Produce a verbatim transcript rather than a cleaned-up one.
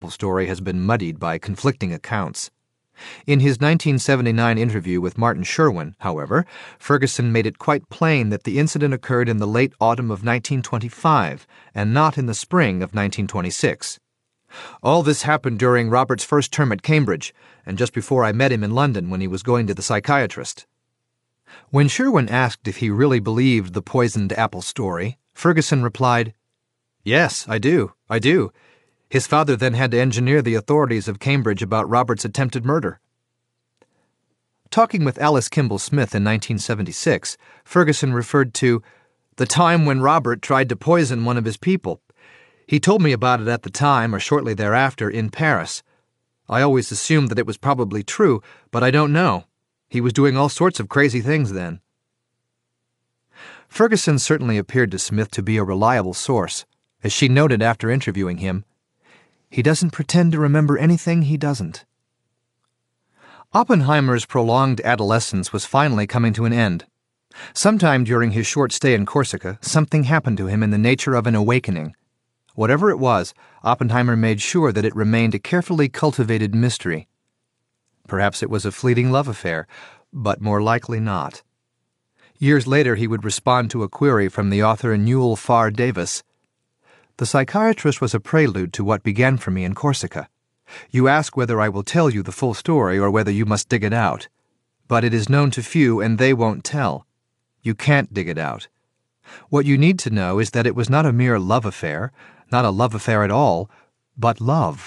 apple story has been muddied by conflicting accounts. In his nineteen seventy-nine interview with Martin Sherwin, however, Ferguson made it quite plain that the incident occurred in the late autumn of nineteen twenty-five and not in the spring of nineteen twenty-six. All this happened during Robert's first term at Cambridge and just before I met him in London when he was going to the psychiatrist. When Sherwin asked if he really believed the poisoned apple story, Ferguson replied, "Yes, I do, I do. His father then had to engineer the authorities of Cambridge about Robert's attempted murder." Talking with Alice Kimball Smith in nineteen seventy-six, Ferguson referred to the time when Robert tried to poison one of his people. He told me about it at the time, or shortly thereafter, in Paris. I always assumed that it was probably true, but I don't know. He was doing all sorts of crazy things then. Ferguson certainly appeared to Smith to be a reliable source. As she noted after interviewing him, "He doesn't pretend to remember anything he doesn't." Oppenheimer's prolonged adolescence was finally coming to an end. Sometime during his short stay in Corsica, something happened to him in the nature of an awakening. Whatever it was, Oppenheimer made sure that it remained a carefully cultivated mystery. Perhaps it was a fleeting love affair, but more likely not. Years later, he would respond to a query from the author Newell Farr Davis. "The psychiatrist was a prelude to what began for me in Corsica. You ask whether I will tell you the full story or whether you must dig it out. But it is known to few, and they won't tell. You can't dig it out. What you need to know is that it was not a mere love affair, not a love affair at all, but love."